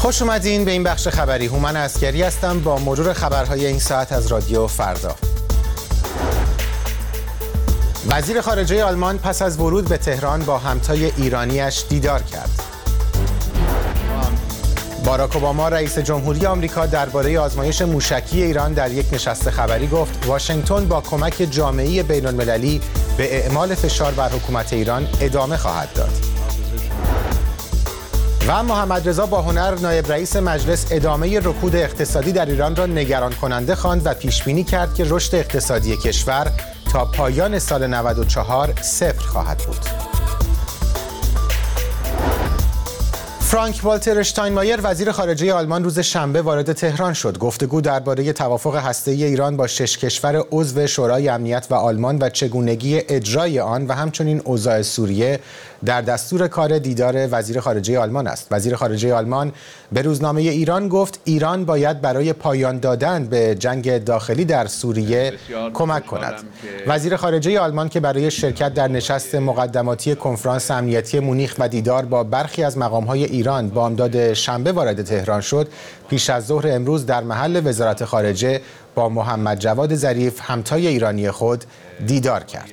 خوش اومدین به این بخش خبری. هومن عسکری هستم با مرور خبرهای این ساعت از رادیو فردا. وزیر خارجه آلمان پس از ورود به تهران با همتای ایرانیش دیدار کرد. باراک اوباما رئیس جمهوری آمریکا درباره آزمایش موشکی ایران در یک نشست خبری گفت واشنگتن با کمک جامعه بین‌المللی به اعمال فشار بر حکومت ایران ادامه خواهد داد. و محمد رضا باهنر نایب رئیس مجلس ادامه رکود اقتصادی در ایران را نگران کننده خواند و پیش بینی کرد که رشد اقتصادی کشور تا پایان سال 94 صفر خواهد بود. فرانک والتر اشتاینمایر وزیر خارجه آلمان روز شنبه وارد تهران شد. گفتگو درباره توافق هسته‌ای ایران با 6 کشور عضو شورای امنیت و آلمان و چگونگی اجرای آن و همچنین اوضاع سوریه در دستور کار دیدار وزیر خارجه آلمان است. وزیر خارجه آلمان به روزنامه ایران گفت ایران باید برای پایان دادن به جنگ داخلی در سوریه کمک کند. وزیر خارجه آلمان که برای شرکت در نشست مقدماتی کنفرانس امنیتی مونیخ و دیدار با برخی از مقام‌های ایران بامداد شنبه وارد تهران شد، پیش از ظهر امروز در محل وزارت خارجه با محمد جواد ظریف همتای ایرانی خود دیدار کرد.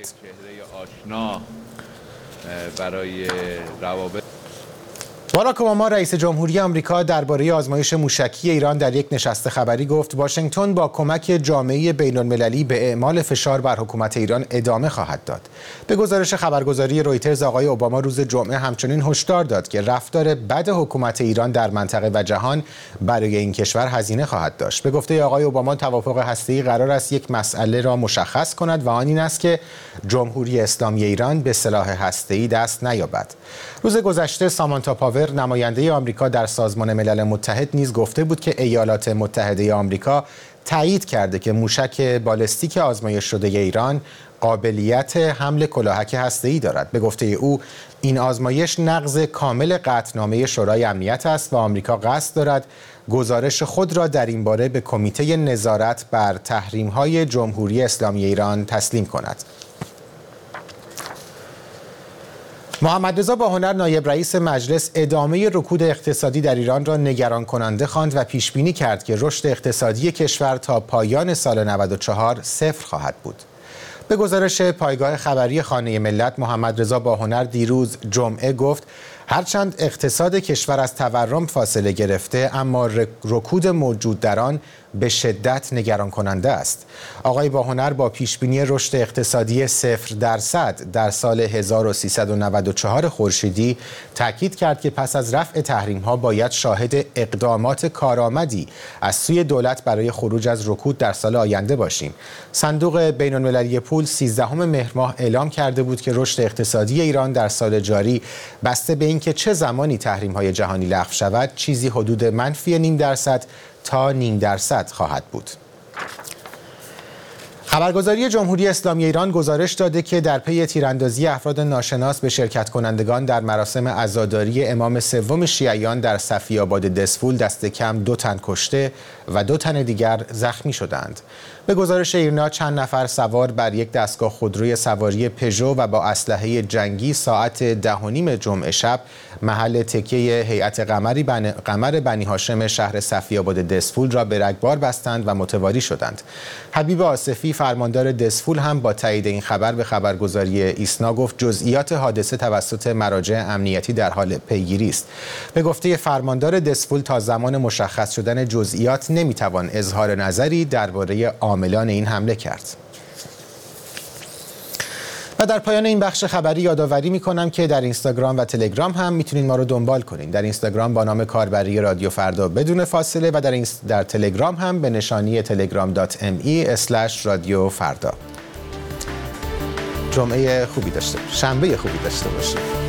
برای روابط باراک اوباما رئیس جمهوری آمریکا درباره آزمایش موشکی ایران در یک نشست خبری گفت واشنگتن با کمک جامعه بین‌المللی به اعمال فشار بر حکومت ایران ادامه خواهد داد. به گزارش خبرگزاری رویترز آقای اوباما روز جمعه همچنین هشدار داد که رفتار بد حکومت ایران در منطقه و جهان برای این کشور هزینه خواهد داشت. به گفته آقای اوباما توافق هسته‌ای قرار است یک مسئله را مشخص کند و آن این است که جمهوری اسلامی ایران به سلاح هسته‌ای دست نیابد. روز گذشته سامانتا پاور نماینده آمریکا در سازمان ملل متحد نیز گفته بود که ایالات متحده آمریکا تایید کرده که موشک بالستیک آزمایش شده ایران قابلیت حمل کلاهک هسته‌ای دارد. به گفته او این آزمایش نقض کامل قطعنامه شورای امنیت است و آمریکا قصد دارد گزارش خود را در این باره به کمیته نظارت بر تحریم‌های جمهوری اسلامی ایران تسلیم کند. محمد رضا باهنر نایب رئیس مجلس ادامه رکود اقتصادی در ایران را نگران کننده خواند و پیش بینی کرد که رشد اقتصادی کشور تا پایان سال 94 صفر خواهد بود. به گزارش پایگاه خبری خانه ملت محمد رضا باهنر دیروز جمعه گفت هرچند اقتصاد کشور از تورم فاصله گرفته اما رکود موجود در آن به شدت نگران کننده است. آقای باهنر با پیشبینی رشد اقتصادی 0% در سال 1394 خورشیدی تاکید کرد که پس از رفع تحریم‌ها باید شاهد اقدامات کارآمدی از سوی دولت برای خروج از رکود در سال آینده باشیم. صندوق بین‌المللی پول 13 مهر ماه اعلام کرده بود که رشد اقتصادی ایران در سال جاری بسته به اینکه چه زمانی تحریم‌های جهانی لغو شود چیزی حدود -0.5% تا 0.5% خواهد بود. خبرگزاری جمهوری اسلامی ایران گزارش داده که در پی تیراندازی افراد ناشناس به شرکت کنندگان در مراسم عزاداری امام سوم شیعیان در صفی آباد دسفول دست کم 2 تن کشته و 2 تن دیگر زخمی شدند. به گزارش ایرنا چند نفر سوار بر یک دستگاه خودروی سواری پژو و با اسلحه جنگی ساعت 10:30 جمعه شب محل تکیه هیئت قمر بنی هاشم شهر صفی آباد دسفول را به رگبار بستند و متواری شدند. حبیب آصفی فرماندار دسفول هم با تایید این خبر به خبرگزاری ایسنا گفت جزئیات حادثه توسط مراجع امنیتی در حال پیگیری است. به گفته فرماندار دسفول تا زمان مشخص شدن جزئیات نمیتوان اظهار نظری درباره عاملان این حمله کرد. و در پایان این بخش خبری یادآوری می‌کنم که در اینستاگرام و تلگرام هم میتونید ما رو دنبال کنید. در اینستاگرام با نام کاربری رادیو فردا بدون فاصله و در تلگرام هم به نشانی telegram.me/رادیو فردا. جمعه خوبی داشته باشید. شنبه خوبی داشته باشید.